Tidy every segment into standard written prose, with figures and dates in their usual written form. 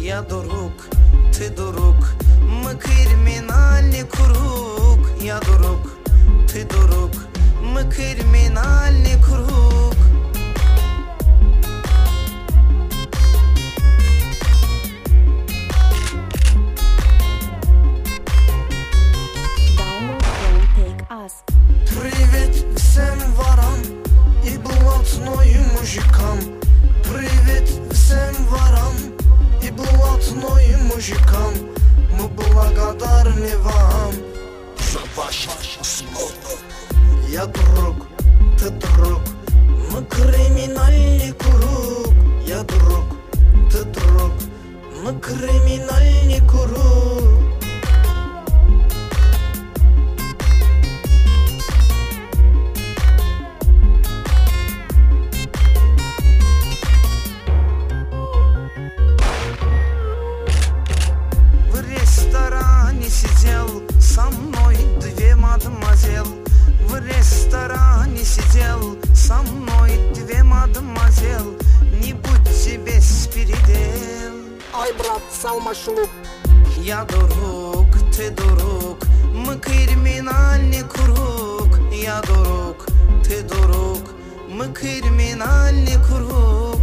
Я друг, ты друг, мы криминальный круг. Я друг, ты друг, мы криминальный круг. Привет всем ворам и блатной мужикам. Привет всем ворам и блатной мужикам. Мы благодарны вам за ваш услуг. Я друг, ты друг, мы криминальный круг. Я друг, ты друг, мы криминальный круг. Сидел со мной две мадемуазель. В ресторане сидел со мной две мадемуазель. Не будьте без передел. Ай, брат, салма шлюп. Я друг, ты друг, мы криминальный круг. Я друг, ты друг, мы криминальный круг.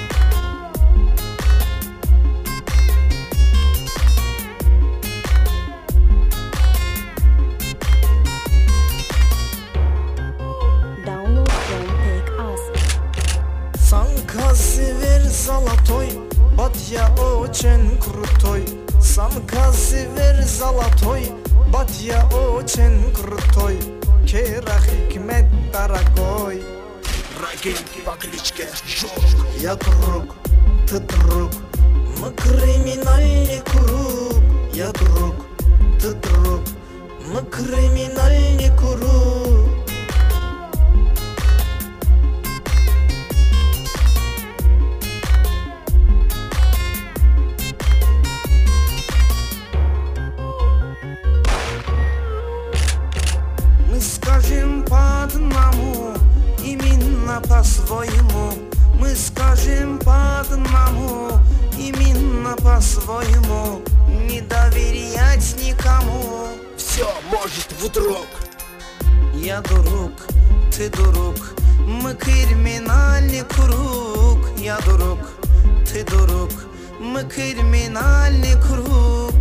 Север золотой, батя очень крутой. Самка север золотой, батя очень крутой. Кера хикмет дорогой. Рагин по кличке Жор. Я друг, ты друг, мы криминальный круг. Я друг, ты друг, мы криминальный круг. Скажем по одному, именно по-своему. Мы скажем по одному, именно по-своему. Не доверять никому. Все может вдруг. Я друг, ты друг, мы криминальный круг. Я друг, ты друг, мы криминальный круг.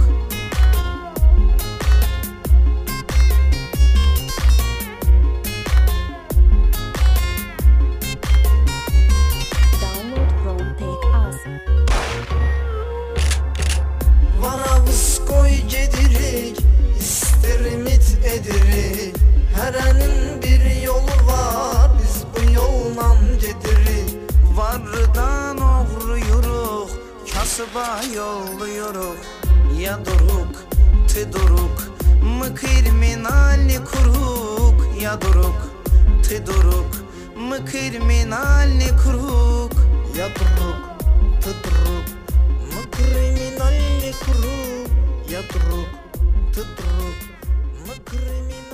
Varavskoy gedirik, ister ümit edirik. Herenin bir yolu var, biz bu yolla gedirik. Vardan oğruyuruk, kasıba yolluyuruk. Ya друг, ты друг, мы криминальный круг. Я друг, ты друг, мы криминальный круг. Я друг, ты друг, мы криминальный круг. Я друг, ты друг, мы криминальный круг.